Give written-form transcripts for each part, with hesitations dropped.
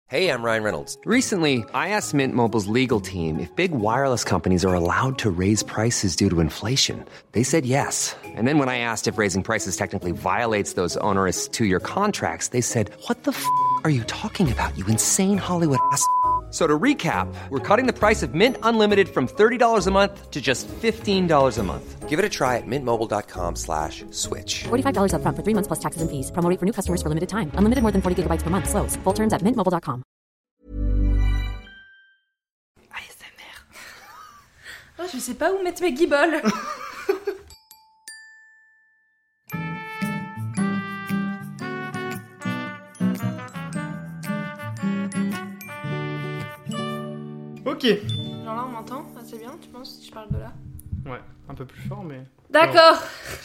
Hey, I'm Ryan Reynolds. Recently, I asked Mint Mobile's legal team if big wireless companies are allowed to raise prices due to inflation. They said yes. And then when I asked if raising prices technically violates those onerous two-year contracts, they said, "What the f*** are you talking about, you insane Hollywood ass?" So to recap, we're cutting the price of Mint Unlimited from $30 a month to just $15 a month. Give it a try at mintmobile.com/switch. $45 up front for 3 months plus taxes and fees. Promo rate for new customers for limited time. Unlimited more than 40 gigabytes per month. Slows full terms at mintmobile.com. ASMR. Oh, je sais pas où mettre mes guibolles. Ok. Genre là, on m'entend assez bien, tu penses, si je parle de là? Ouais, un peu plus fort, mais... D'accord.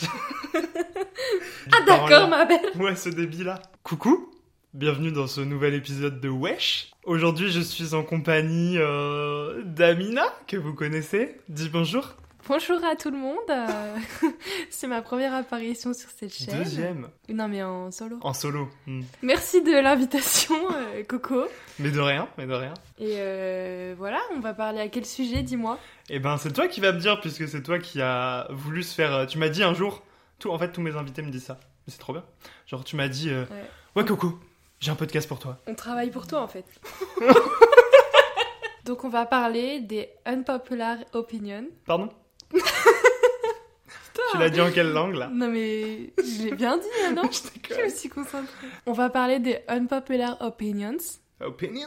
Ah d'accord, ma belle. Ouais, ce débit-là. Coucou, bienvenue dans ce nouvel épisode de Wesh. Aujourd'hui, je suis en compagnie d'Amina, que vous connaissez. Dis bonjour. Bonjour à tout le monde. C'est ma première apparition sur cette chaîne. Deuxième. Non, mais en solo. En solo. Merci de l'invitation, Coco. Mais de rien, mais de rien. Et voilà, on va parler à quel sujet, dis-moi? Eh ben, c'est toi qui vas me dire, puisque c'est toi qui as voulu se faire... Tu m'as dit un jour... En fait, tous mes invités me disent ça. Mais c'est trop bien. Genre, tu m'as dit... Ouais, Coco, j'ai un podcast pour toi. On travaille pour toi, en fait. Donc, on va parler des unpopular opinions. Pardon? Tu l'as dit en quelle langue, là? Non, mais je l'ai bien dit, non? Je me suis concentrée. On va parler des unpopular opinions. Opinions?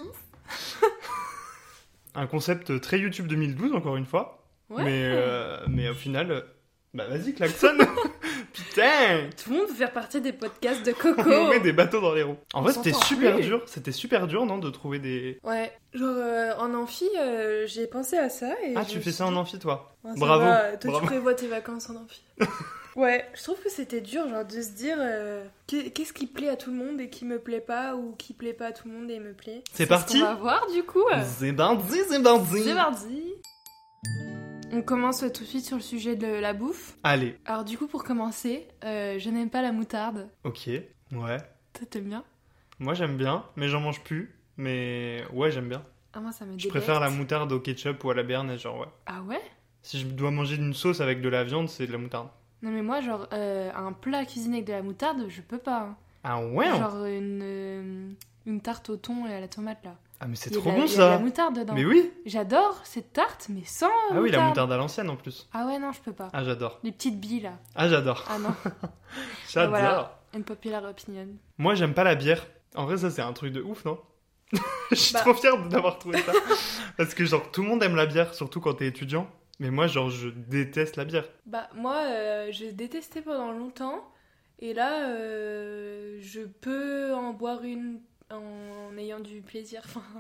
Un concept très YouTube 2012, encore une fois. Ouais. Mais au final... Bah vas-y, klaxonne. Putain. Tout le monde veut faire partie des podcasts de Coco. On met des bateaux dans les roues. En vrai, c'était super plus. dur. C'était super dur, non, de trouver des... Ouais, genre en amphi, j'ai pensé à ça. Et tu fais ça en amphi, toi? Ouais, bravo. Toi, tu prévois tes vacances en amphi. Ouais, je trouve que c'était dur, genre, de se dire qu'est-ce qui plaît à tout le monde et qui me plaît pas, ou qui plaît pas à tout le monde et me plaît. C'est parti. On va voir, du coup. C'est parti, c'est parti. C'est parti. On commence tout de suite sur le sujet de la bouffe. Allez. Alors du coup, pour commencer, je n'aime pas la moutarde. Ok, ouais. Toi, t'aimes bien? Moi, j'aime bien, mais j'en mange plus. Mais ouais, j'aime bien. Ah, moi, ça me délecte. Je préfère la moutarde au ketchup ou à la béarnaise, genre, ouais. Ah ouais? Si je dois manger une sauce avec de la viande, c'est de la moutarde. Non mais moi, genre, un plat cuisiné avec de la moutarde, je peux pas. Hein. Ah ouais? Genre une tarte au thon et à la tomate, là. Ah mais c'est trop bon, Il y a ça. de la moutarde dedans. Mais oui. J'adore cette tarte, mais sans Ah oui, moutarde. la moutarde à l'ancienne en plus. Ah ouais, non, je peux pas. Ah, j'adore. Les petites billes, là. Ah, j'adore. Ah non. J'adore. Voilà, une popular opinion. Moi, j'aime pas la bière. En vrai, ça, c'est un truc de ouf, non? Je suis trop fier d'avoir trouvé ça. Parce que, genre, tout le monde aime la bière, surtout quand t'es étudiant. Mais moi, genre, je déteste la bière. Bah, moi, je détestais pendant longtemps. Et là, je peux en boire une en ayant du plaisir.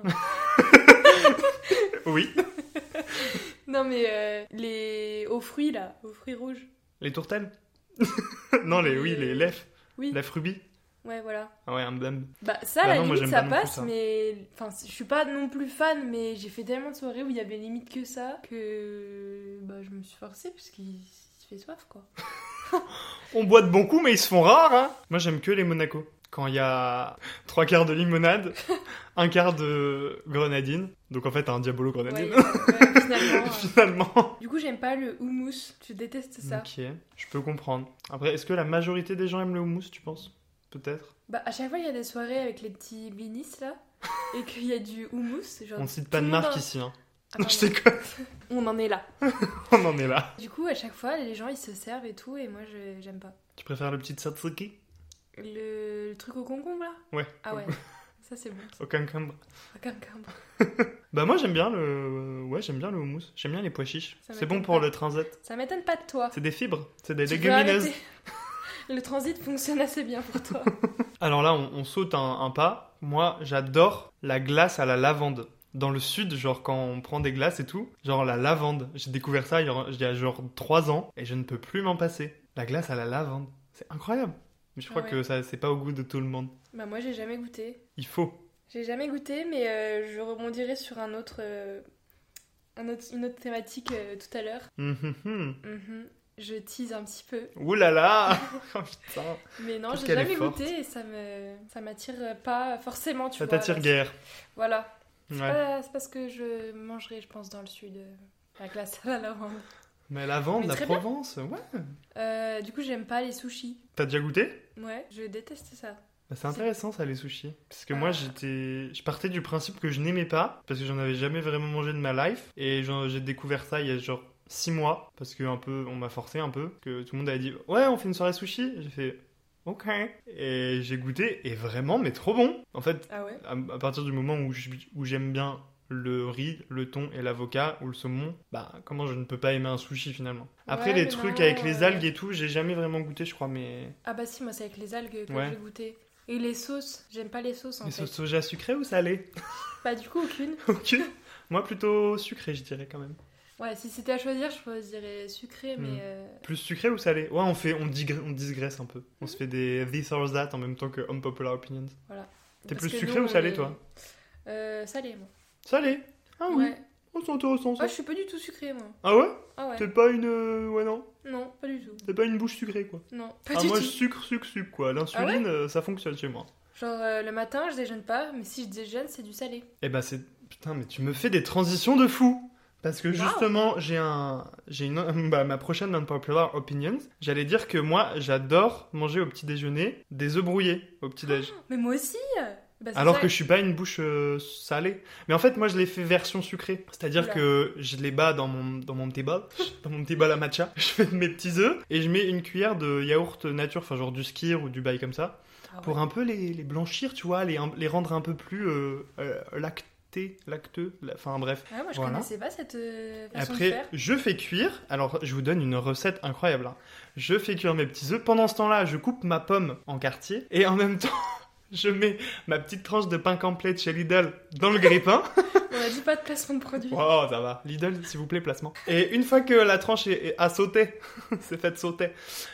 Oui. Non, mais aux fruits, là. Aux fruits rouges. Les tourtelles? Non, les lèvres. Oui. Lèvres rubis. Ouais, voilà. Ah ouais, un blême. Bah ça, à la non, moi, limite, j'aime ça pas non plus passe, ça. mais... Enfin, je suis pas non plus fan, mais j'ai fait tellement de soirées où il y avait limite que ça, que... Bah, je me suis forcée, parce qu'il se fait soif, quoi. On boit de bons coups, mais ils se font rares, hein. Moi, j'aime que les Monaco. Quand il y a 3/4 de limonade, 1/4 de grenadine. Donc, en fait, un Diabolo grenadine. Ouais, finalement. Finalement. Du coup, j'aime pas le houmous, je déteste ça. Ok, je peux comprendre. Après, est-ce que la majorité des gens aiment le houmous, tu penses? Peut-être. Bah, à chaque fois, il y a des soirées avec les petits blinis, là, et qu'il y a du houmous. Genre, On cite pas de marque ici, hein. Ah, Non, je déconne. On en est là. On en est là. Du coup, à chaque fois, les gens, ils se servent et tout, et moi, j'aime pas. Tu préfères le petit tzatziki? Le truc au concombre, là? Ouais. Ah ouais, ça c'est bon. Au concombre. Au concombre. Bah moi j'aime bien le houmous. J'aime bien les pois chiches. Ça C'est bon m'étonne pour pas. le transit. Ça m'étonne pas de toi. C'est des fibres, c'est des Tu peux légumineuses. arrêter. Le transit fonctionne assez bien pour toi. Alors là on saute un pas. Moi j'adore la glace à la lavande. Dans le sud, genre quand on prend des glaces et tout, genre la lavande. J'ai découvert ça il y a genre 3 ans et je ne peux plus m'en passer. La glace à la lavande, c'est incroyable. Mais je crois que ça c'est pas au goût de tout le monde. Bah moi j'ai jamais goûté. Il faut. J'ai jamais goûté, mais je rebondirai sur une autre thématique tout à l'heure. Je tease un petit peu. Ouh là là. Oh putain. Mais non, Qu'est-ce j'ai qu'elle jamais est forte. goûté et ça m'attire pas forcément, tu Ça vois. t'attire guère. Voilà. Ouais. C'est parce que je mangerai, je pense, dans le sud, la glace à la lavande. Mais la lavande, Mais la très bien. Provence, ouais. Du coup, j'aime pas les sushis. T'as déjà goûté? Ouais, je déteste ça. Bah, c'est intéressant ça, les sushis. Parce que Ah. moi, je partais du principe que je n'aimais pas, parce que j'en avais jamais vraiment mangé de ma life. Et j'ai découvert ça il y a genre 6 mois, parce que on m'a forcé un peu, que tout le monde avait dit ouais, on fait une soirée sushi. J'ai fait ok. Et j'ai goûté, et vraiment, mais trop bon. En fait, Ah ouais? à partir du moment où j'aime bien le riz, le thon et l'avocat ou le saumon, bah comment je ne peux pas aimer un sushi finalement. Après Ouais, les mais trucs non, avec les algues et tout, j'ai jamais vraiment goûté je crois, mais Ah bah si, moi c'est avec les algues que Ouais. j'ai goûté. Et les sauces, j'aime pas les sauces en les fait. sauces soja sucrées ou salées? Bah du coup, aucune. Ok. Moi plutôt sucré je dirais quand même. Ouais, si c'était à choisir, je choisirais sucré, mais... Plus sucré ou salé? Ouais, on digresse un peu. On se fait des this or that en même temps que unpopular opinions. Voilà. T'es Parce plus que sucré nous, ou salé on est- toi? Salé, moi. Salé? Ah oui. Ouais. Oh, c'est intéressant ça. Ouais, je suis pas du tout sucrée, moi. Ah ouais? Ah ouais. T'es pas une... Ouais non. Non, pas du tout. T'es pas une bouche sucrée quoi. Non, pas Ah du moi tout. sucre quoi. L'insuline ça fonctionne chez moi. Genre, le matin, je déjeune pas, mais si je déjeune, c'est du salé. Eh bah c'est... Putain mais tu me fais des transitions de fou. Parce que justement ma prochaine unpopular opinions, j'allais dire que moi j'adore manger au petit déjeuner des œufs brouillés au petit déj. Mais moi aussi bah, c'est Alors ça. que je suis pas une bouche salée. Mais en fait moi je l'ai fait version sucrée. C'est-à-dire Oula. que je les bats dans mon petit bol, dans mon petit bol à matcha. Je fais mes petits œufs et je mets une cuillère de yaourt nature, enfin genre du skyr ou du bail comme ça. Ah ouais. Pour un peu les blanchir, tu vois, les rendre un peu plus lacteux, enfin bref. Ah, moi je Voilà. connaissais pas cette façon de Après, faire. je fais cuire, alors je vous donne une recette incroyable. Hein. Je fais cuire mes petits œufs, pendant ce temps-là, je coupe ma pomme en quartier, et en même temps, je mets ma petite tranche de pain complet de chez Lidl dans le grille-pain. On a dit pas de placement de produit. Oh, ça va. Lidl, s'il vous plaît, placement. Et une fois que la tranche a sauté, c'est fait sauter,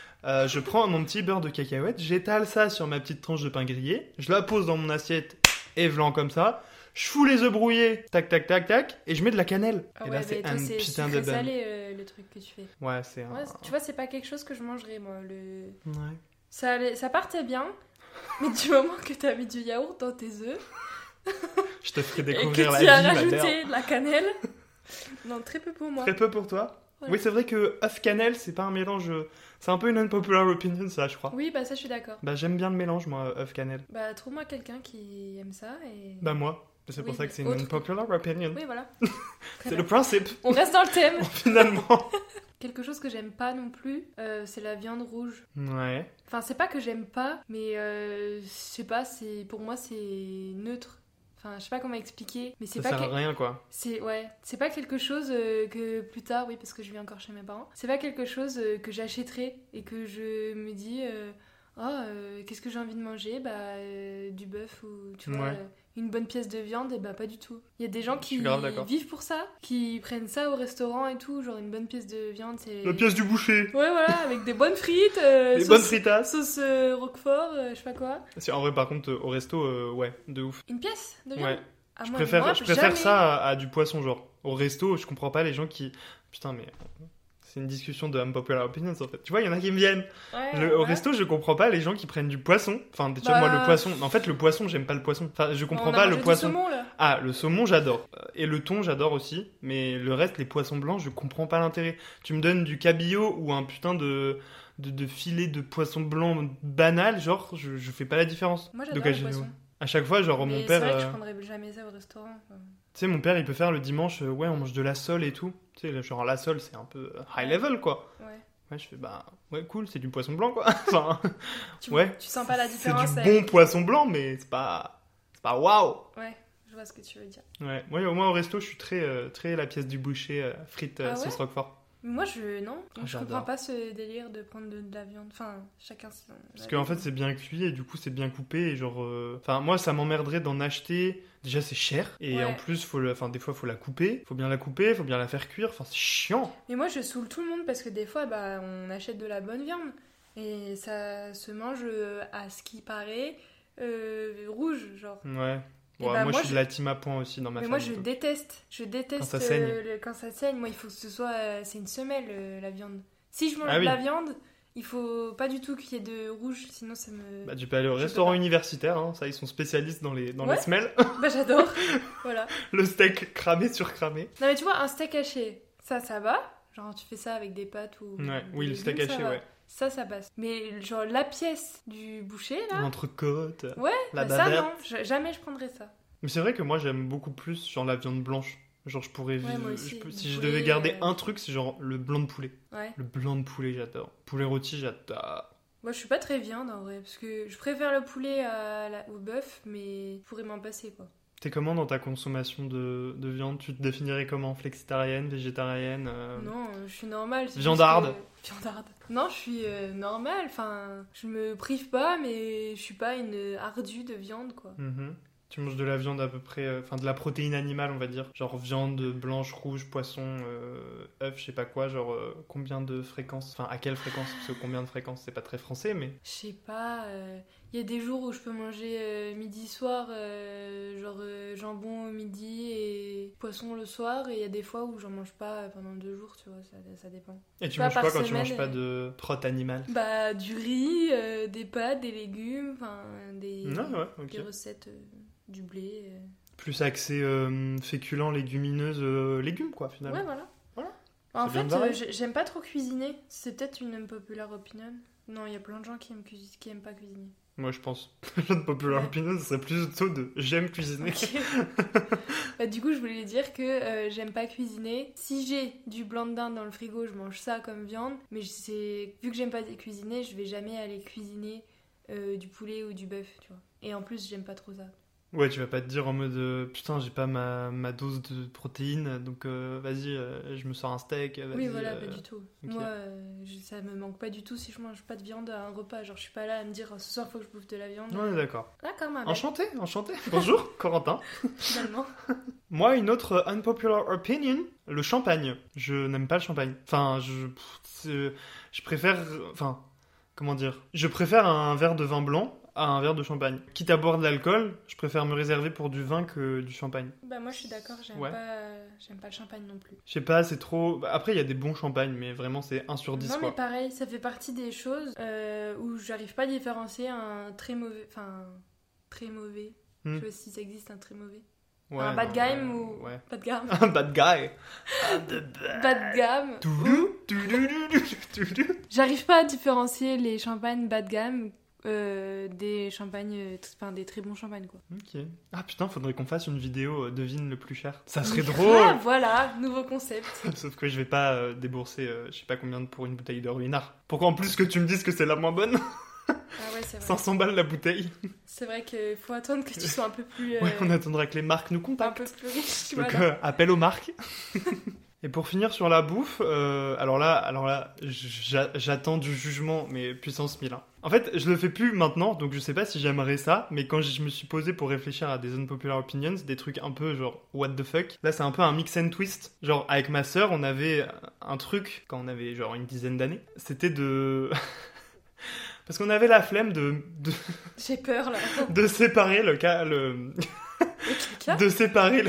je prends mon petit beurre de cacahuète, j'étale ça sur ma petite tranche de pain grillé, je la pose dans mon assiette, évelant comme ça, je fous les œufs brouillés, tac, tac, tac, tac, et je mets de la cannelle. Ah et ouais, là, c'est mais toi, un c'est putain de sucré bun. salé le truc que tu fais. Ouais, c'est un... Ouais, tu vois, c'est pas quelque chose que je mangerais, moi. Ouais. Ça partait bien, mais du moment que t'as mis du yaourt dans tes œufs Je te ferai et découvrir que la tu vie, as ma rajouté mère. de la cannelle, non, très peu pour moi. Très peu pour toi. Voilà. Oui, c'est vrai que œuf cannelle, c'est pas un mélange... C'est un peu une unpopular opinion, ça, je crois. Oui, bah ça, je suis d'accord. Bah, j'aime bien le mélange, moi, œuf cannelle. Bah, trouve-moi quelqu'un qui aime ça et... Bah, moi. C'est Oui, pour ça que c'est une autre. unpopular opinion. Oui, voilà. C'est Très le bien. principe, On reste dans le thème. finalement. Quelque chose que j'aime pas non plus, c'est la viande rouge. Ouais. Enfin, c'est pas que j'aime pas, mais je sais pas, pour moi, c'est neutre. Enfin, je sais pas comment expliquer, mais c'est Ça pas... sert à rien, quoi. C'est pas quelque chose que plus tard, oui, parce que je vis encore chez mes parents, c'est pas quelque chose que j'achèterais et que je me dis, qu'est-ce que j'ai envie de manger? Bah, du bœuf ou, tu vois, Ouais. une bonne pièce de viande, et bah, pas du tout. Il y a des gens Je suis qui grave d'accord. vivent pour ça, qui prennent ça au restaurant et tout, genre une bonne pièce de viande, c'est... La pièce du boucher. Ouais, voilà, avec des bonnes frites, Les bonnes fritas. sauce roquefort, je sais pas quoi. En vrai, par contre, au resto, ouais, de ouf. Une pièce de viande? Ouais. Ah, Je moi, préfère jamais. ça à du poisson, genre. Au resto, je comprends pas les gens qui... Putain, mais... C'est une discussion de unpopular opinions, en fait. Tu vois, il y en a qui me viennent. Ouais, Au ouais. resto, je comprends pas les gens qui prennent du poisson. Enfin, déjà, Bah- moi, le poisson... En fait, le poisson, j'aime pas le poisson. Enfin, je comprends On a pas le mangé du poisson. saumon, là. Ah, le saumon, j'adore. Et le thon, j'adore aussi. Mais le reste, les poissons blancs, je comprends pas l'intérêt. Tu me donnes du cabillaud ou un putain de filet de poisson blanc banal, genre, je fais pas la différence. Moi, j'adore d'occasion. le poisson. À chaque fois, genre, Mais mon c'est père... vrai que je prendrais jamais ça au restaurant. quoi. Tu sais, mon père, il peut faire le dimanche, ouais, on mange de la sole et tout. Tu sais, genre, la sole, c'est un peu high level, quoi. Ouais. Ouais, je fais, bah, ouais, cool, c'est du poisson blanc, quoi. Enfin, ouais. Tu sens pas la c'est différence du avec... bon poisson blanc, mais c'est pas waouh. Ouais, je vois ce que tu veux dire. Ouais, moi, au resto, je suis très la pièce du boucher, frites, Ah ouais sauce roquefort. Moi, non. Je j'adore. comprends pas ce délire de prendre de la viande. Enfin, chacun son... Parce qu'en fait, c'est bien cuit et du coup, c'est bien coupé. Et genre, enfin, moi, ça m'emmerderait d'en acheter. Déjà, c'est cher. Et Ouais. en plus, des fois, faut la couper. Faut bien la couper, faut bien la faire cuire. Enfin, c'est chiant. Mais moi, je saoule tout le monde parce que des fois, bah, on achète de la bonne viande. Et ça se mange, à ce qui paraît, rouge, genre. Ouais. Et Ouais, bah, moi, moi, je suis de la team à point aussi dans ma Mais famille. moi, je déteste. Je déteste Quand ça saigne. quand ça saigne. Moi, il faut que ce soit... c'est une semelle, la viande. Si je mange Ah de la oui. viande, il faut pas du tout qu'il y ait de rouge, sinon ça me... Bah, tu peux aller au Je peux restaurant pas. universitaire, hein, ça, ils sont spécialistes dans les Ouais. semelles. Bah j'adore. Voilà. Le steak cramé sur cramé. Non mais tu vois, un steak haché, ça va. Genre tu fais ça avec des pâtes ou... Ouais, des oui, le steak légumes, ça haché, va. ouais. Ça passe. Mais genre la pièce du boucher, là... L'entrecôte, Ouais, la bah ça bavette. non, jamais je prendrais ça. Mais c'est vrai que moi, j'aime beaucoup plus genre la viande blanche. Genre, je pourrais Ouais, vivre. moi aussi, Si du je poulet, devais garder un truc, c'est genre le blanc de poulet. Ouais. Le blanc de poulet, j'adore. Poulet rôti, j'adore. Moi je suis pas très viande en vrai, parce que je préfère le poulet au bœuf, mais je pourrais m'en passer quoi. T'es comment dans ta consommation de viande? Tu te définirais comment? Flexitarienne, végétarienne Non, je suis normale. c'est Viandarde. juste que- Viandarde. Non, je suis normale, enfin, je me prive pas, mais je suis pas une ardue de viande quoi. Mhm. Tu manges de la viande à peu près, enfin de la protéine animale, on va dire. Genre viande blanche, rouge, poisson, œuf, je sais pas quoi. Genre combien de fréquences? Enfin, à quelle fréquence? Parce que combien de fréquences, c'est pas très français, mais. Je sais pas, il y a des jours où je peux manger midi soir, jambon au midi et poisson le soir, et il y a des fois où j'en mange pas pendant 2 jours, tu vois, ça dépend. Et tu Pas manges par quoi quand tu semaine, manges pas de prot animal? Bah, du riz, des pâtes, des légumes, enfin, des Ok. recettes, du blé. Plus axé féculent, légumineuse, légumes quoi finalement. Ouais, voilà. Voilà. En C'est bien fait, de varier. j'aime pas trop cuisiner. C'est peut-être une unpopular opinion. Non, il y a plein de gens qui aiment pas cuisiner. Moi je pense. Notre populaire Ouais. opinion, ce serait plutôt de j'aime cuisiner. Ok. Bah, du coup, je voulais dire que j'aime pas cuisiner. Si j'ai du blanc de dinde dans le frigo, je mange ça comme viande. Mais vu que j'aime pas cuisiner, je vais jamais aller cuisiner du poulet ou du bœuf, tu vois. Et en plus, j'aime pas trop ça. Ouais, tu vas pas te dire en mode putain, j'ai pas ma dose de protéines, donc vas-y, je me sors un steak. Vas-y, Oui, voilà, pas du tout. ok. Moi, ça me manque pas du tout si je mange pas de viande à un repas. Genre, je suis pas là à me dire ce soir, faut que je bouffe de la viande. Ouais, d'accord. D'accord, ma belle, Enchanté. Bonjour, Corentin. finalement. Moi, une autre unpopular opinion, le champagne. Je n'aime pas le champagne. Enfin, je préfère... Enfin, comment dire? Je préfère un verre de vin blanc à un verre de champagne. Quitte à boire de l'alcool, je préfère me réserver pour du vin que du champagne. Bah, moi, je suis d'accord, j'aime Ouais. pas le champagne non plus. Je sais pas, c'est trop... Bah, après, il y a des bons champagnes, mais vraiment, c'est 1 sur 10, Non, quoi. mais pareil, ça fait partie des choses où j'arrive pas à différencier un très mauvais. Enfin, très mauvais. Hmm. Je sais pas si ça existe, un très mauvais. Ouais, un bad non, game ou. Ouais. Pas de gamme. Un bad guy. Bad gamme. Toulou, toulou, toulou. J'arrive pas à différencier les champagnes bas de gamme des champagnes, enfin des très bons champagnes quoi. Ok. Ah putain, faudrait qu'on fasse une vidéo devine le plus cher. Ça serait Ah, drôle. voilà, nouveau concept. Sauf que je vais pas débourser je sais pas combien pour une bouteille de ruinard. Pourquoi en plus que tu me dises que c'est la moins bonne? Ah ouais, c'est vrai. 500 balles la bouteille. C'est vrai qu'il faut attendre que tu sois un peu plus. Ouais, on attendra que les marques nous un contactent. peu plus riche, Donc voilà. appel aux marques. Et pour finir sur la bouffe, alors là, j'attends du jugement, mais puissance 1000. Hein. En fait, je le fais plus maintenant, donc je sais pas si j'aimerais ça, mais quand je me suis posé pour réfléchir à des unpopular opinions, des trucs un peu genre what the fuck, là c'est un peu un mix and twist. Genre avec ma sœur, on avait un truc, quand on avait genre une dizaine d'années, c'était de... Parce qu'on avait la flemme J'ai peur là. de séparer le caca. de séparer le...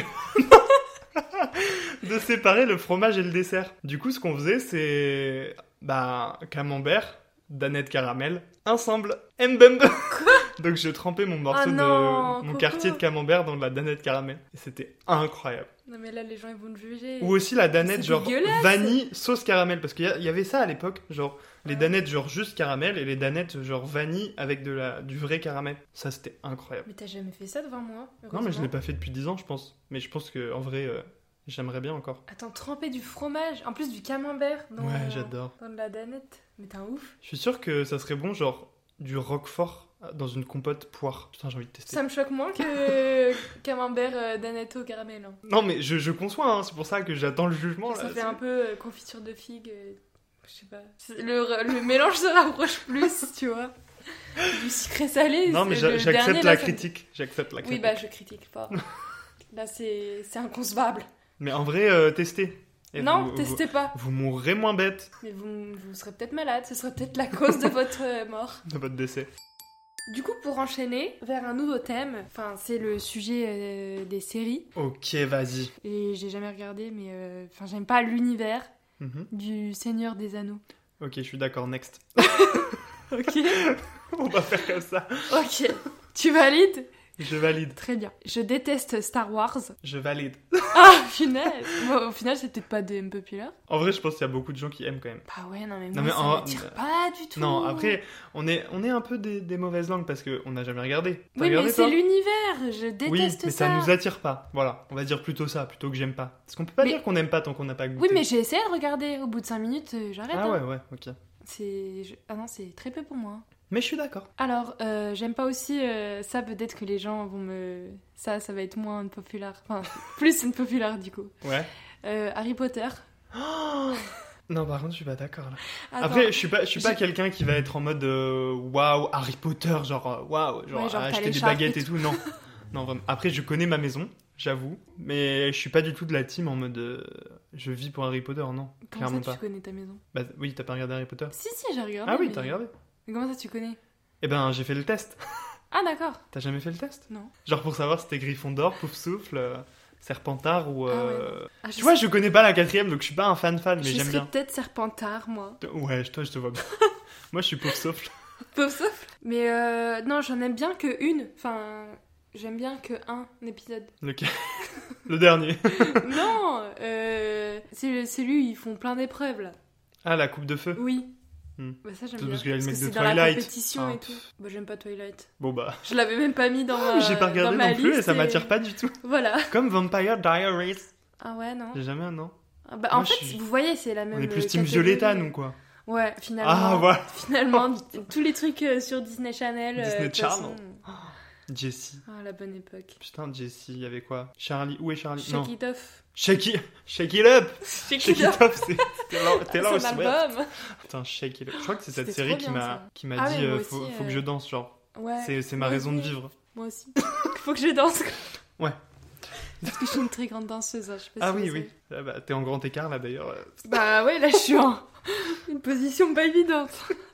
de séparer le fromage et le dessert. Du coup, ce qu'on faisait, c'est... Bah, camembert, danette caramel, ensemble, mbembe. Donc je trempais mon morceau Ah non, mon Coco. quartier de camembert dans de la danette caramel. Et c'était incroyable. Non mais là les gens ils vont te juger. Ou aussi la danette C'est genre dégueulasse. vanille sauce caramel. Parce qu'il y avait ça à l'époque, genre les Ouais. danettes genre juste caramel et les danettes genre vanille avec du vrai caramel. Ça c'était incroyable. Mais t'as jamais fait ça devant moi? Non mais je heureusement. l'ai pas fait depuis 10 ans je pense. Mais je pense que en vrai j'aimerais bien encore. Attends, tremper du fromage, en plus du camembert dans, Ouais, j'adore. dans de la danette. Mais t'es un ouf. Je suis sûr que ça serait bon genre du roquefort dans une compote poire. Putain j'ai envie de tester. Ça me choque moins que camembert danette au caramel. Hein. Non mais je conçois, hein, c'est pour ça que j'attends le jugement. Ça là. fait un peu confiture de figue. Je sais pas. Le mélange se rapproche plus, tu vois. Du sucré salé. Non mais c'est le dernier, j'accepte là, la ça- critique. J'accepte la Oui, critique. bah je critique pas. Là c'est inconcevable. Mais en vrai, testez. Et Non, vous- testez pas. Vous mourrez moins bête Mais vous serez peut-être malade. Ce serait peut-être la cause de votre mort. de votre décès. Du coup, pour enchaîner vers un nouveau thème, enfin c'est le sujet des séries. Ok, vas-y. Et j'ai jamais regardé, mais enfin j'aime pas l'univers Mhm. du Seigneur des Anneaux. Ok, je suis d'accord, next. Ok. On va faire comme ça. Ok. Tu valides? Je valide. Très bien. Je déteste Star Wars. Je valide. Ah, punaise. Bon, au final, c'est peut-être pas des populaires. En vrai, je pense qu'il y a beaucoup de gens qui aiment quand même. Bah ouais, non mais Non, moi, mais ça en- m'attire pas du tout. Non, après, on est un peu des mauvaises langues parce qu'on n'a jamais regardé. T'as Oui, regardé, mais c'est toi l'univers. Je déteste Oui, mais ça. ça nous attire pas. Voilà, on va dire plutôt ça, plutôt que j'aime pas. Parce qu'on peut pas Mais- dire qu'on aime pas tant qu'on n'a pas goûté. Oui, mais j'ai essayé de regarder. Au bout de 5 minutes, j'arrête. Ah hein. ouais, ok. Ah non, c'est très peu pour moi. Mais je suis d'accord. Alors, j'aime pas aussi ça, peut-être que les gens vont me... Ça va être moins une populaire. Enfin, plus une populaire, du coup. Ouais. Harry Potter. Non, par contre, je suis pas d'accord là. Attends. Après, je suis pas quelqu'un qui va être en mode waouh, Harry Potter, genre waouh, genre, Ouais, genre, t'as acheter les des charpes baguettes et et tout. Non, non, vraiment. Après, je connais ma maison, j'avoue, mais je suis pas du tout de la team en mode je vis pour Harry Potter, non, Comment clairement ça, pas. tu connais ta maison? Bah oui, t'as pas regardé Harry Potter? Si, j'ai regardé. Ah oui, mais- t'as regardé. Mais comment ça, tu connais? Eh ben, j'ai fait le test. Ah, d'accord. T'as jamais fait le test? Non. Genre pour savoir si c'était Gryffondor, Poufsouffle, Serpentard ou... Ah ouais, Ah, Tu vois, je connais pas la quatrième, donc je suis pas un fan, mais je j'aime serais bien. peut-être Serpentard, moi. Ouais, toi, je te vois bien. Moi, je suis Poufsouffle. Pauvre souffle. Mais non, j'en aime bien que une. Enfin, j'aime bien que un épisode. Lequel? Le dernier. Non, c'est lui, ils font plein d'épreuves, là. Ah, la coupe de feu. Oui. Hmm. Bah ça, j'aime C'est bien. parce qu'il y a le mec que de c'est dans la Twilight. compétition Ah, et tout. Bah, j'aime pas Twilight. Bon bah... Je l'avais même pas mis dans ma J'ai pas regardé dans ma non plus liste et ça m'attire pas du tout. Voilà. Comme Vampire Diaries. Ah ouais, non. J'ai jamais un nom. Ah bah, Moi, en fait, je suis- vous voyez, c'est la même On est plus team catégorie. Violetta, nous, quoi. Ouais, finalement. Ah, voilà. Finalement, tous les trucs sur Disney Channel. Disney de toute Channel. façon. Jessie. Ah, la bonne époque. Putain, Jessie, il y avait quoi? Charlie. Où est Charlie? Shake Non. It Off. Shake it up! Shake Shake it up, c'est Taylor Son Swift. album. Putain, Shake it up. Je crois que c'est cette C'était série trop bien, ça. qui m'a Ah dit ouais, moi faut, aussi, faut que je danse, genre. Ouais. C'est ma Moi raison de aussi. vivre. Moi aussi. Faut que je danse. Ouais. Parce que je suis une très grande danseuse. Hein, je sais pas Ah si oui, vous oui. savez. Ah bah, t'es en grand écart là d'ailleurs. Bah ouais, là je suis en une position pas évidente.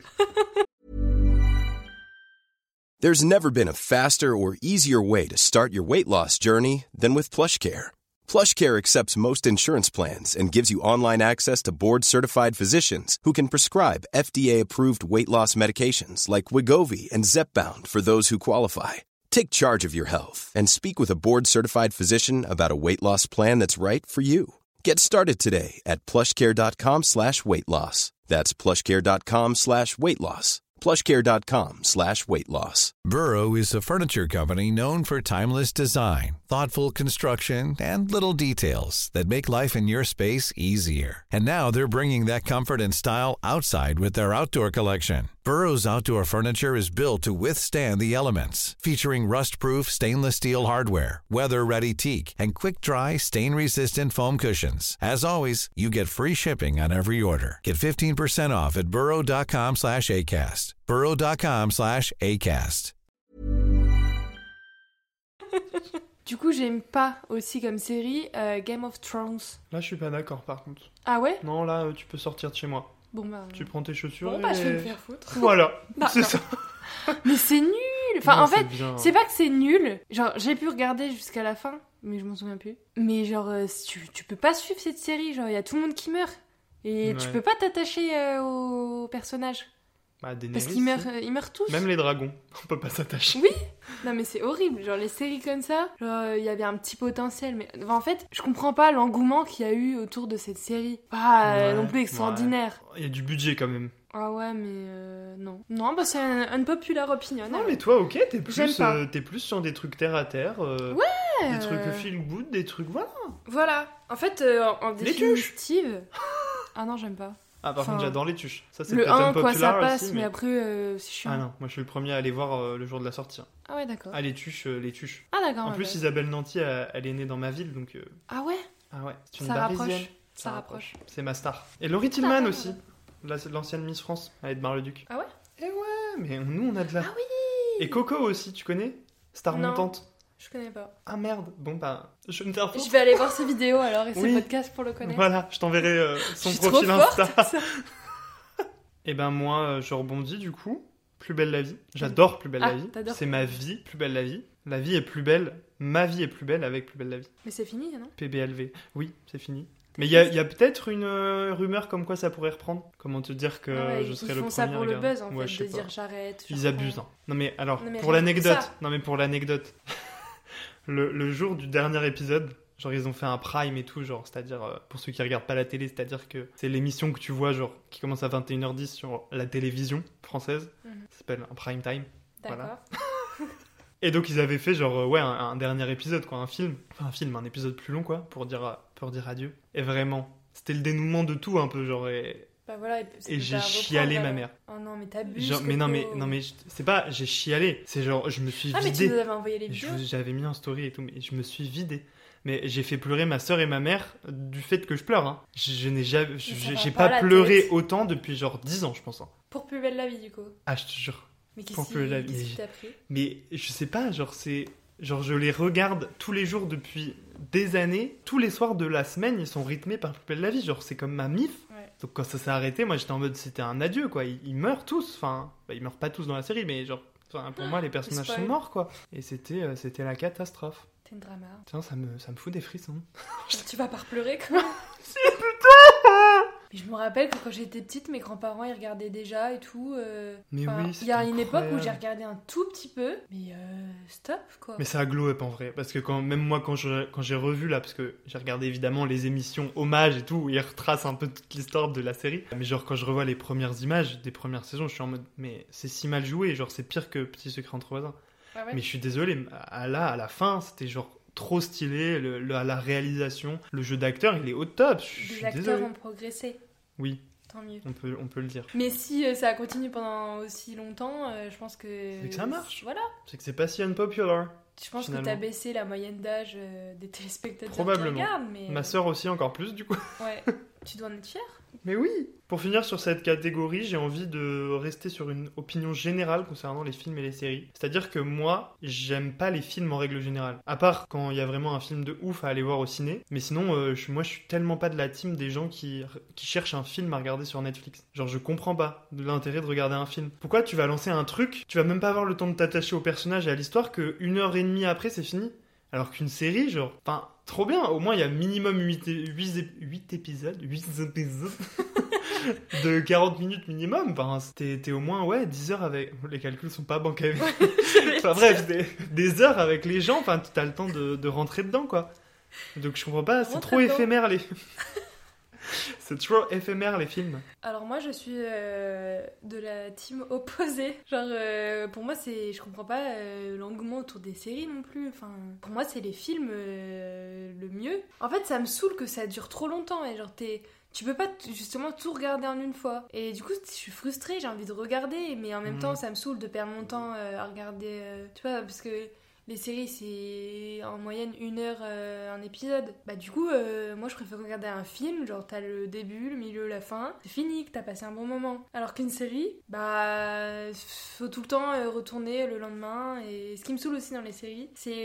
There's never been a faster or easier way to start your weight loss journey than with PlushCare. PlushCare accepts most insurance plans and gives you online access to board-certified physicians who can prescribe FDA-approved weight loss medications like Wegovy and Zepbound for those who qualify. Take charge of your health and speak with a board-certified physician about a weight loss plan that's right for you. Get started today at plushcare.com/weight loss. That's plushcare.com/weight loss. plushcare.com/weight loss. Burrow is a furniture company known for timeless design, thoughtful construction, and little details that make life in your space easier. And now they're bringing that comfort and style outside with their outdoor collection. Burrow's outdoor furniture is built to withstand the elements, featuring rust-proof stainless steel hardware, weather-ready teak, and quick-dry, stain-resistant foam cushions. As always, you get free shipping on every order. Get 15% off at burrow.com/ACAST. burrow.com/ACAST. Du coup, j'aime pas aussi comme série Game of Thrones. Là, je suis pas d'accord par contre. Ah ouais? Non, là, tu peux sortir de chez moi. Bon bah. Tu prends tes chaussures Bon et... bah, je vais me faire foutre. Voilà, Non, c'est non. ça. Mais c'est nul. Enfin, Non, en fait, bien. c'est pas que c'est nul. Genre, j'ai pu regarder jusqu'à la fin, mais je m'en souviens plus. Mais genre, tu peux pas suivre cette série. Genre, il y a tout le monde qui meurt. Et tu Ouais. peux pas t'attacher aux personnages. Bah, Daenerys, Parce qu'ils si. ils meurent tous. Même les dragons, on peut pas s'attacher. Oui. Non mais c'est horrible, genre les séries comme ça, genre il y avait un petit potentiel, mais enfin, en fait je comprends pas l'engouement qu'il y a eu autour de cette série. Pas Ouais, non plus extraordinaire. Il y a du budget quand même. Ah ouais mais non. Non bah c'est un unpopular opinion. Non alors. mais toi, ok, J'aime pas. t'es plus sur des trucs terre à terre. Ouais. Des trucs feel good, des trucs voilà. Voilà. En fait en Les tuches. définitive... Ah non j'aime pas. Ah par Enfin, contre j'adore les tuches. Ça c'est Le peut-être 1 quoi ça unpopular passe aussi, mais après c'est chiant. Ah non, moi je suis le premier à aller voir le jour de la sortie. Ah ouais d'accord. Ah les tuches, les tuches. Ah d'accord. En ouais, plus ouais. Isabelle Nanty, elle est née dans ma ville donc... Ah ouais. Ah ouais, c'est une Ça Parisienne. rapproche. Ça rapproche. C'est ma star. Et Laurie Tillman ouais, aussi. L'ancienne Miss France, à Edmar-le-Duc. Ah ouais. Et ouais, mais nous on a de la... Ah oui. Et Coco aussi, tu connais? Star Non. montante. Je connais pas. Ah merde, bon bah, je vais me faire foutre. Je vais aller voir ses vidéos alors et ses Oui. podcasts pour le connaître. Voilà, je t'enverrai son Je suis profil trop forte, Insta. ça. Et ben moi, je rebondis du coup. Plus belle la vie. J'adore Plus belle Ah, la vie. t'adores. C'est ma vie, Plus belle la vie. La vie est plus belle. Ma vie est plus belle avec Plus belle la vie. Mais c'est fini, non? PBLV. Oui, c'est fini. Mais il y a peut-être une rumeur comme quoi ça pourrait reprendre. Comment te dire que je serais le premier à regarder. Ils font ça pour le buzz, en Ouais, fait, je sais de pas. dire j'arrête. Ils abusent. Hein. Non mais alors, Non, mais pour rien que l'anecdote. ça. Non mais pour l'anecdote. le jour du dernier épisode, genre ils ont fait un prime et tout, genre, c'est-à-dire, pour ceux qui regardent pas la télé, c'est-à-dire que c'est l'émission que tu vois, genre, qui commence à 21h10 sur la télévision française. Ça s'appelle un prime time. D'accord. Voilà. Et donc ils avaient fait genre un dernier épisode quoi, un épisode plus long quoi, pour dire adieu. Et vraiment, c'était le dénouement de tout un peu genre et Bah voilà, et j'ai chialé ma mère. Oh non, mais t'abuses. Genre, mais non mais c'est pas j'ai chialé, c'est genre je me suis Ah mais vidé. tu nous avais envoyé les vidéos. J'avais mis en story et tout, mais je me suis vidé. Mais j'ai fait pleurer ma sœur et ma mère du fait que je pleure. Hein. Je n'ai jamais, j'ai pas pas la pleuré tête. autant depuis genre 10 ans je pense. Hein. Pour Plus belle la vie du coup. Ah je te jure. Mais Pour qu'est-ce Plus belle la qui vie. t'a pris? Mais je sais pas, genre c'est... Genre je les regarde tous les jours depuis des années. Tous les soirs de la semaine, ils sont rythmés par Plus belle la vie. Genre c'est comme ma mif. Ouais. Donc quand ça s'est arrêté, moi j'étais en mode c'était un adieu quoi. Ils meurent tous. Enfin, ils meurent pas tous dans la série, mais genre... Enfin, pour moi les personnages spoil. sont morts quoi. Et c'était la catastrophe. T'es une drama. Tiens, ça me fout des frissons. Tu vas pas pleurer quoi. Si putain. Mais je me rappelle que quand j'étais petite, mes grands-parents ils regardaient déjà et tout. Mais Enfin, oui, il y a c'est une époque où incroyable. j'ai regardé un tout petit peu, mais stop quoi. Mais ça a glow up en vrai, parce que même moi quand j'ai revu là, parce que j'ai regardé évidemment les émissions hommages et tout, où ils retracent un peu toute l'histoire de la série, mais genre quand je revois les premières images des premières saisons, je suis en mode mais c'est si mal joué, genre c'est pire que Petit Secret entre voisins. Ah ouais. Mais je suis désolé, à la fin c'était genre trop stylé, la réalisation, le jeu d'acteur il est au top, je Les suis acteurs désolé. ont progressé, Oui, tant mieux. on peut le dire. Mais si ça a continué pendant aussi longtemps, je pense que... C'est que ça marche. Voilà. C'est que c'est pas si unpopular. Je pense Finalement. que t'as baissé la moyenne d'âge des téléspectateurs Probablement. qui regardent, mais... Ma sœur aussi encore plus du coup. Ouais, tu dois en être fier. Mais oui. Pour finir sur cette catégorie, j'ai envie de rester sur une opinion générale concernant les films et les séries. C'est-à-dire que moi, j'aime pas les films en règle générale. À part quand il y a vraiment un film de ouf à aller voir au ciné. Mais sinon, moi, je suis tellement pas de la team des gens qui cherchent un film à regarder sur Netflix. Genre, je comprends pas de l'intérêt de regarder un film. Pourquoi tu vas lancer un truc, tu vas même pas avoir le temps de t'attacher au personnage et à l'histoire que 1h30 après, c'est fini. Alors qu'une série, genre, enfin, trop bien. Au moins, il y a minimum 8 épisodes. 8 épisodes. De 40 minutes minimum. Enfin, t'es au moins, 10 heures avec... Les calculs sont pas bancés. Enfin bref, des heures avec les gens. Enfin, t'as le temps de rentrer dedans, quoi. Donc je comprends pas, c'est Rentre trop dedans. éphémère, les... C'est trop éphémère, les films. Alors moi, je suis de la team opposée. Genre, pour moi, je comprends pas l'engouement autour des séries non plus. Enfin, pour moi, c'est les films le mieux. En fait, ça me saoule que ça dure trop longtemps. Et genre, tu peux pas justement tout regarder en une fois. Et du coup, je suis frustrée, j'ai envie de regarder. Mais en même temps, ça me saoule de perdre mon temps à regarder... tu vois, parce que... Les séries, c'est en moyenne 1 heure un épisode. Bah du coup, moi je préfère regarder un film, genre t'as le début, le milieu, la fin, c'est fini, que t'as passé un bon moment. Alors qu'une série, bah faut tout le temps retourner le lendemain. Et ce qui me saoule aussi dans les séries, c'est,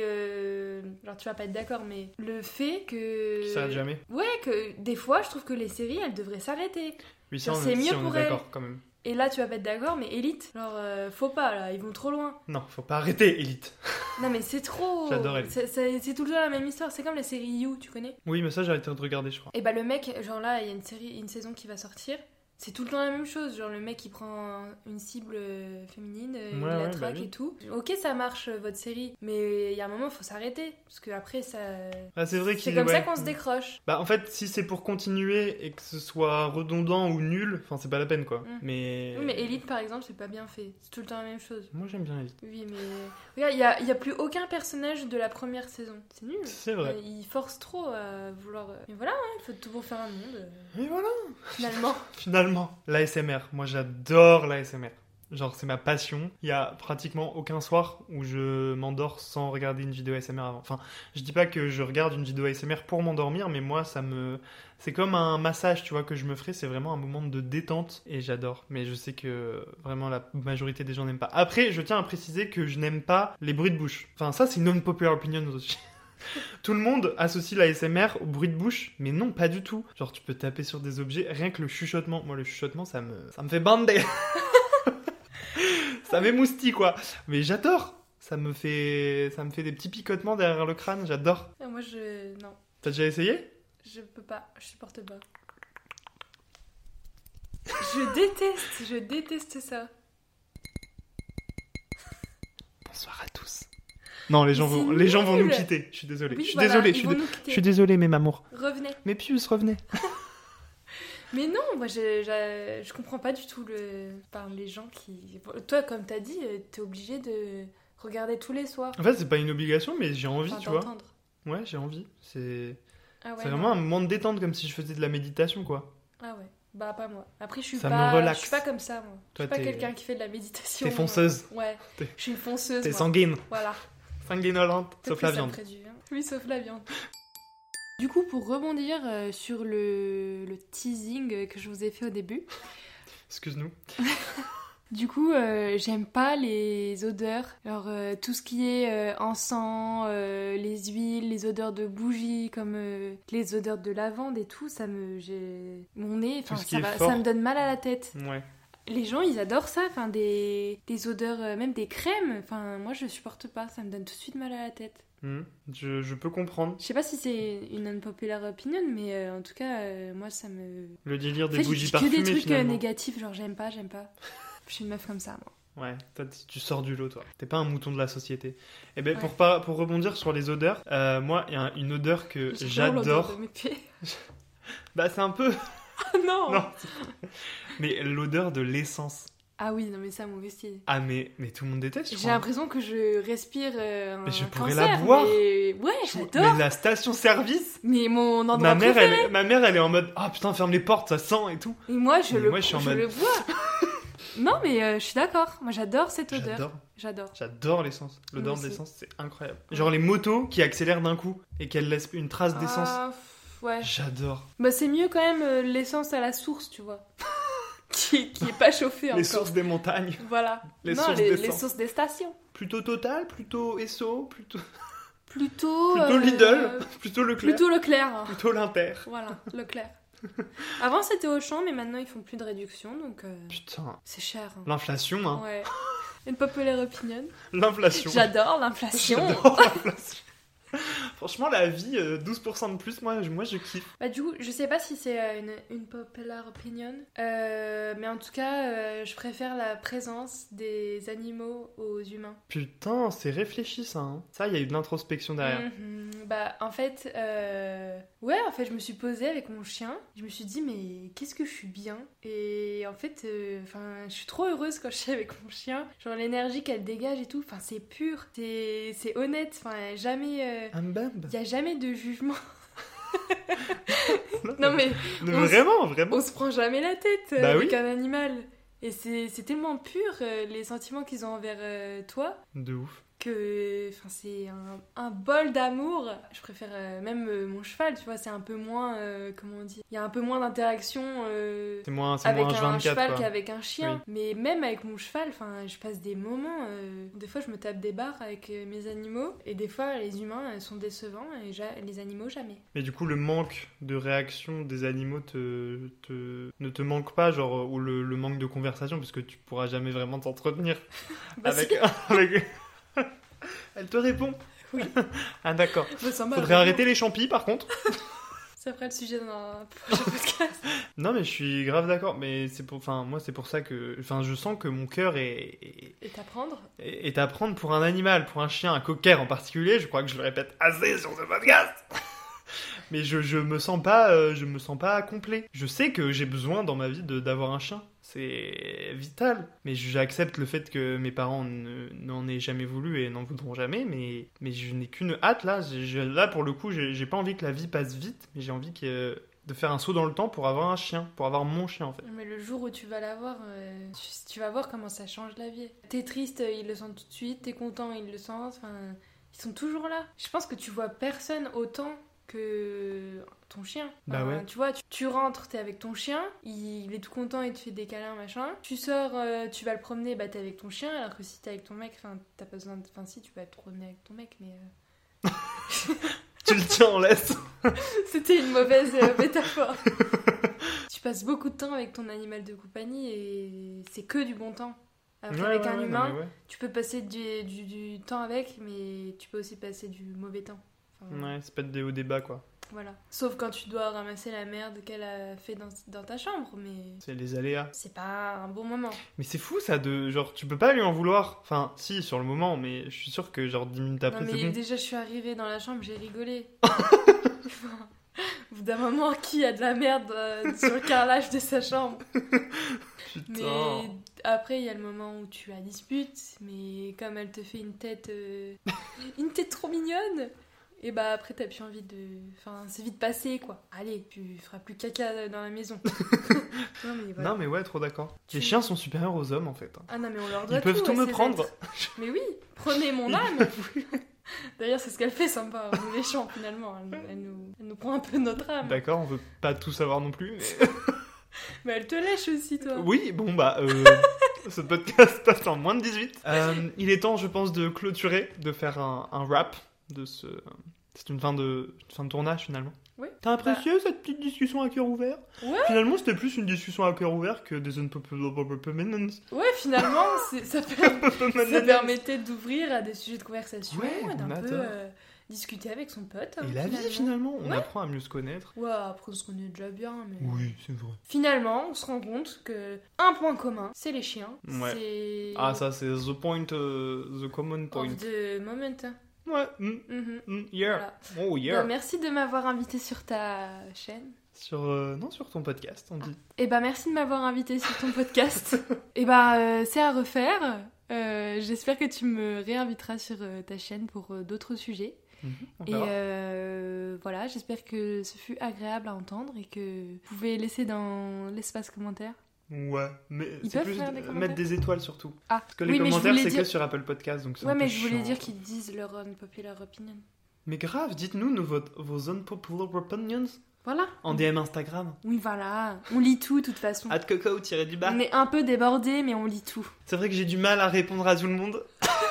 genre tu vas pas être d'accord, mais le fait que... Qui s'arrête jamais. Ouais, que des fois je trouve que les séries, elles devraient s'arrêter. Oui, ça, Genre, on c'est mieux on pour est elle. d'accord, quand même. Et là tu vas pas être d'accord, mais Elite, genre faut pas là, ils vont trop loin. Non, faut pas arrêter, Elite. Non mais c'est trop... J'adore Elite. C'est tout le temps la même histoire, c'est comme la série You, tu connais? Oui, mais ça, j'ai arrêté de regarder, je crois. Et bah le mec, genre là, il y a une saison qui va sortir, c'est tout le temps la même chose, genre le mec il prend une cible féminine, il la traque bah oui. et tout. Ok, ça marche votre série, mais il y a un moment faut s'arrêter, parce que après ça... Ah, c'est vrai C'est qu'il comme ça ouais. qu'on se décroche. Bah en fait, si c'est pour continuer et que ce soit redondant ou nul, enfin c'est pas la peine quoi. Mm. Mais... Oui mais Elite par exemple c'est pas bien fait, c'est tout le temps la même chose. Moi j'aime bien Elite. Oui mais... Regarde, il y a plus aucun personnage de la première saison, c'est nul. C'est vrai. Il force trop à vouloir... Mais voilà, hein, il faut tout pour faire un monde, Et voilà. finalement. Finalement, l'ASMR. Moi j'adore l'ASMR. Genre c'est ma passion. Il y a pratiquement aucun soir où je m'endors sans regarder une vidéo ASMR avant. Enfin, je dis pas que je regarde une vidéo ASMR pour m'endormir, mais moi c'est comme un massage, tu vois, que je me ferai. C'est vraiment un moment de détente et j'adore. Mais je sais que vraiment la majorité des gens n'aiment pas. Après, je tiens à préciser que je n'aime pas les bruits de bouche. Enfin, ça c'est une non-popular opinion aussi. Tout le monde associe la ASMR au bruit de bouche, mais non, pas du tout. Genre, tu peux taper sur des objets, rien que le chuchotement. Moi, le chuchotement, ça me fait bander. Ça m'émoustille, quoi. Mais j'adore. Ça me fait des petits picotements derrière le crâne, j'adore. Moi je... Non. T'as déjà essayé ? Je peux pas, je supporte pas. Je déteste ça. Bonsoir à tous. Non, les gens vont nous quitter. Je suis désolé. Oui, je suis voilà, désolé. ils vont nous quitter. Je suis désolé, mes mamours. Revenez. Mes puces, revenez. Mais non, moi je comprends pas du tout les gens qui... Toi, comme t'as dit, t'es obligé de regarder tous les soirs. En fait, c'est pas une obligation, mais j'ai envie, Enfin, tu vois. d'entendre. Ouais, j'ai envie. C'est Ah ouais, c'est vraiment un moment de détente, comme si je faisais de la méditation, quoi. Ah ouais, bah pas moi. Après, je suis Ça pas... me relaxe. Je suis pas comme ça, moi. Toi, je suis pas t'es- quelqu'un qui fait de la méditation. T'es fonceuse. Ouais, T'es- je suis une fonceuse, T'es moi. sanguine. Voilà. Sanguinolente. Peut-être Sauf que la ça viande. me ferait du bien. Oui, sauf la viande. Du coup, pour rebondir sur le teasing que je vous ai fait au début, Excuse-nous. du coup, j'aime pas les odeurs. Alors, tout ce qui est encens, les huiles, les odeurs de bougies, comme les odeurs de lavande et tout, mon nez, enfin, Tout ce qui est fort. ça me donne mal à la tête. Ouais. Les gens, ils adorent ça, enfin, des odeurs, même des crèmes. Enfin, moi, je supporte pas, ça me donne tout de suite mal à la tête. Je peux comprendre. Je sais pas si c'est une unpopular opinion, mais en tout cas, moi, ça me... Le délire En des fait, je bougies dis que parfumées, des trucs finalement. négatifs, genre j'aime pas. Je suis une meuf comme ça, moi. Ouais, toi, tu sors du lot, toi. T'es pas un mouton de la société. Et ben, Ouais. pour rebondir sur les odeurs, moi, il y a une odeur que J'ai vraiment l'odeur j'adore. de mes pieds. Bah, c'est un peu... Ah non, Non. Mais l'odeur de l'essence. Ah oui, non mais ça, mauvais style. Ah, mais tout le monde déteste, je J'ai crois. l'impression que je respire un Mais je pourrais cancer, la boire. mais... Ouais, j'adore. Mais la station-service, Mais mon endroit ma mère, préféré. ma mère, elle est en mode « Ah, putain, ferme les portes, ça sent et tout. Et moi, je Mais le moi, je suis en mode- le bois. Non, mais je suis d'accord. Moi, j'adore cette » odeur. J'adore. J'adore. J'adore l'essence. L'odeur Moi de aussi. l'essence, c'est incroyable. Genre les motos qui accélèrent d'un coup et qu'elles laissent une trace d'essence. Ah, ouais. J'adore. Bah, c'est mieux quand même l'essence à la source, tu vois. qui est pas chauffée encore. Les sources des montagnes. Voilà. Les non, sources les d'essence. sources des stations. Plutôt Total, plutôt Esso, plutôt Plutôt Lidl, plutôt Leclerc, Plutôt Leclerc. hein. plutôt l'Inter. Voilà, Leclerc. Avant c'était Auchan, mais maintenant ils font plus de réduction, donc Putain, c'est cher. hein. l'inflation, hein. Ouais. Une populaire opinion. L'inflation. J'adore l'inflation. J'adore l'inflation. Franchement, la vie, 12% de plus, moi je kiffe. Bah du coup, je sais pas si c'est une popular opinion, mais en tout cas, je préfère la présence des animaux aux humains. Putain, c'est réfléchi ça. Hein. Ça, il y a eu de l'introspection derrière. Mhm. Bah en fait, je me suis posée avec mon chien. Je me suis dit mais qu'est-ce que je suis bien. Et en fait, je suis trop heureuse quand je suis avec mon chien. Genre l'énergie qu'elle dégage et tout. Enfin c'est pur, c'est honnête. Enfin jamais, Un bab. y a jamais de jugement. Non mais Vraiment. on se prend jamais la tête Bah avec oui. un animal. Et c'est tellement pur les sentiments qu'ils ont envers toi. De ouf. Que c'est un bol d'amour. Je préfère même mon cheval, tu vois, c'est un peu moins, comment on dit, il y a un peu moins d'interaction C'est moins avec un H24 cheval quoi. qu'avec un chien. Mais même avec mon cheval, je passe des moments, des fois je me tape des barres avec mes animaux, et des fois les humains sont décevants, et les animaux jamais. Mais du coup, le manque de réaction des animaux ne te manque pas, genre, ou le manque de conversation, parce que tu pourras jamais vraiment t'entretenir Bah avec... si. avec... Elle te répond. Oui. Ah d'accord. Bah, ça m'a Faudrait raison. arrêter les champis par contre. Ça fera le sujet dans un prochain podcast. Non mais je suis grave d'accord, mais moi c'est pour ça que, je sens que mon cœur est Et à prendre pour un animal, pour un chien, un cocker en particulier. Je crois que je le répète assez sur ce podcast. Mais je me sens pas complet. Je sais que j'ai besoin dans ma vie d'avoir un chien. C'est vital. Mais j'accepte le fait que mes parents n'en aient jamais voulu et n'en voudront jamais. Mais je n'ai qu'une hâte là. Là pour le coup, j'ai pas envie que la vie passe vite. Mais j'ai envie de faire un saut dans le temps pour avoir un chien. Pour avoir mon chien en fait. Mais le jour où tu vas l'avoir, tu vas voir comment ça change la vie. T'es triste, ils le sentent tout de suite. T'es content, ils le sentent. Ils sont toujours là. Je pense que tu vois personne autant que ton chien. Bah ouais. Tu vois, tu rentres, t'es avec ton chien, il est tout content, il te fait des câlins, machin. Tu sors, tu vas le promener, bah t'es avec ton chien, alors que si t'es avec ton mec, t'as pas besoin de... si, tu vas te promener avec ton mec, mais... Tu le tiens en laisse. C'était une mauvaise métaphore. Tu passes beaucoup de temps avec ton animal de compagnie et c'est que du bon temps. Alors qu'avec un humain, non, mais ouais. tu peux passer du temps avec, mais tu peux aussi passer du mauvais temps. Ouais, c'est pas de débat quoi. Voilà. Sauf quand tu dois ramasser la merde qu'elle a fait dans ta chambre, mais... C'est les aléas. C'est pas un bon moment. Mais c'est fou ça de... Genre, tu peux pas lui en vouloir. Enfin, si, sur le moment, mais je suis sûr que genre 10 minutes après, Non, mais c'est bon. déjà, je suis arrivée dans la chambre, j'ai rigolé. Au bout d'un moment, qui a de la merde sur le carrelage de sa chambre? Putain. Mais après, il y a le moment où tu la disputes, mais comme elle te fait une tête trop mignonne, et bah après t'as plus envie de... Enfin, c'est vite passé, quoi. Allez, tu feras plus caca dans la maison. Non, mais voilà. Non, mais ouais, trop d'accord. Les chiens sont supérieurs aux hommes, en fait. Ah non, mais on leur doit Ils peuvent tout à me ces prendre. êtres. Mais oui, prenez mon âme. D'ailleurs, c'est ce qu'elle fait sympa, nous les champs, finalement. Elle nous prend un peu notre âme. D'accord, on veut pas tout savoir non plus, mais... Mais elle te lèche aussi, toi. Oui, bon bah, ce podcast passe en moins de 18. Il est temps, je pense, de clôturer, de faire un wrap de ce... C'est une fin de tournage, finalement. Oui. T'as apprécié cette petite discussion à cœur ouvert? Ouais. Finalement, c'était plus une discussion à cœur ouvert que des unpopular opinions. Ouais, finalement, ça permettait d'ouvrir à des sujets de conversation, Ouais, et d'un on peu adore. discuter avec son pote. Et la vie, finalement, on Ouais. apprend à mieux se connaître. Ouais, après on se connaît déjà bien, mais... Oui, c'est vrai. Finalement, on se rend compte que un point commun, c'est les chiens. Ouais. C'est... Ah, ça, c'est the point, the common point. Of the moment. Ouais, yeah. Voilà. Oh, yeah. Bah, merci de m'avoir invité sur ta chaîne. Non, sur ton podcast, on dit. Et bah merci de m'avoir invité sur ton podcast. Et bah c'est à refaire. J'espère que tu me réinviteras sur ta chaîne pour d'autres sujets. On Et verra. voilà, j'espère que ce fut agréable à entendre et que vous pouvez laisser dans l'espace commentaire. Ouais, mais Ils c'est peuvent plus faire des commentaires mettre des étoiles surtout. Ah, Parce que les oui, mais je commentaires, voulais c'est dire... que sur Apple Podcast, donc c'est Ouais, un peu mais je voulais chiant. dire qu'ils disent leur unpopular opinion. Mais grave, dites-nous vos unpopular opinions Voilà. en DM Instagram. Oui, voilà. On lit tout, de toute façon. @coco_du-bas. On est un peu débordés, mais on lit tout. C'est vrai que j'ai du mal à répondre à tout le monde.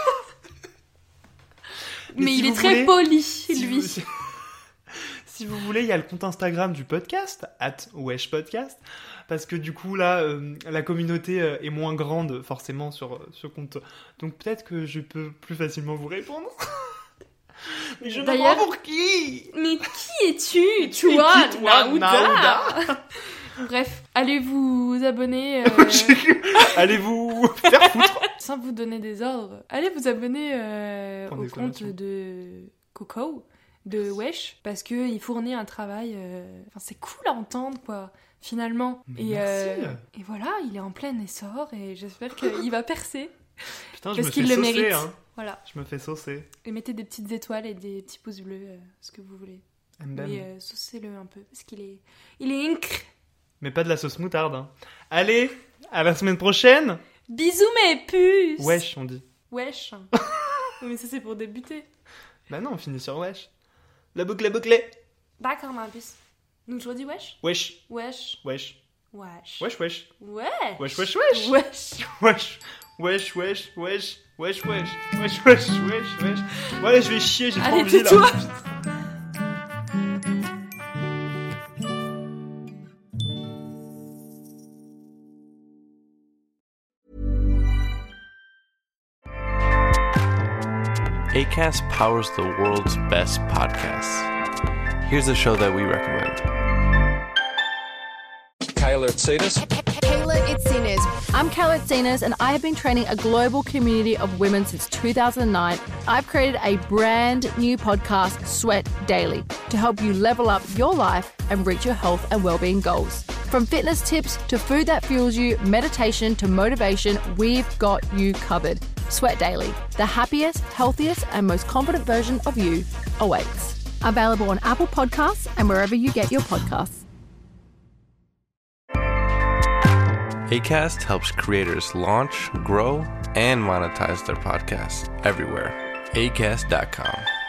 Mais si il est vous très voulez- poli, si lui. Si vous voulez, il y a le compte Instagram du podcast, @weshpodcast, parce que du coup, là, la communauté est moins grande, forcément, sur ce compte. Donc peut-être que je peux plus facilement vous répondre. Mais je ne vois D'ailleurs- pour qui. Mais qui es-tu, Qui es-tu, toi, Naouda? Bref, allez vous abonner... Allez vous faire foutre. Sans vous donner des ordres, allez vous abonner Point au compte d'exclamation. de Coco, de Wesh, parce qu'il fournit un travail... Enfin, c'est cool à entendre, quoi, finalement. Mais Et, merci. et voilà, il est en plein essor, et j'espère qu'il va percer. Putain, je Parce me qu'il fais le saucer, mérite. hein. Voilà. Je me fais saucer. Et mettez des petites étoiles et des petits pouces bleus, ce que vous voulez. Mbam. Mais saucez-le un peu, parce qu'il est... Il est incre. Mais pas de la sauce moutarde. Hein. Allez, à la semaine prochaine. Bisous mes puces. Wesh, on dit. Wesh. Oui, mais ça c'est pour débuter. Bah non, on finit sur wesh. La boucle, la bouclée. D'accord, ma puce. Donc je redis wesh. Wesh, Wesh. wesh, Wesh. wesh, wesh. Ouais. Wesh, wesh, wesh. Wesh. Wesh, wesh, wesh, wesh, wesh, wesh, wesh, wesh, wesh, wesh. Bon allez, je vais chier, j'ai trop Allez, envie là. tais-toi. Acast powers the world's best podcasts. Here's a show that we recommend. Kayla Itsinas. Kayla Itsinas. I'm Kayla Itsinas, and I have been training a global community of women since 2009. I've created a brand new podcast, Sweat Daily, to help you level up your life and reach your health and well-being goals. From fitness tips to food that fuels you, meditation to motivation, we've got you covered. Sweat Daily, the happiest, healthiest, and most confident version of you awaits. Available on Apple Podcasts and wherever you get your podcasts. Acast helps creators launch, grow, and monetize their podcasts everywhere. Acast.com.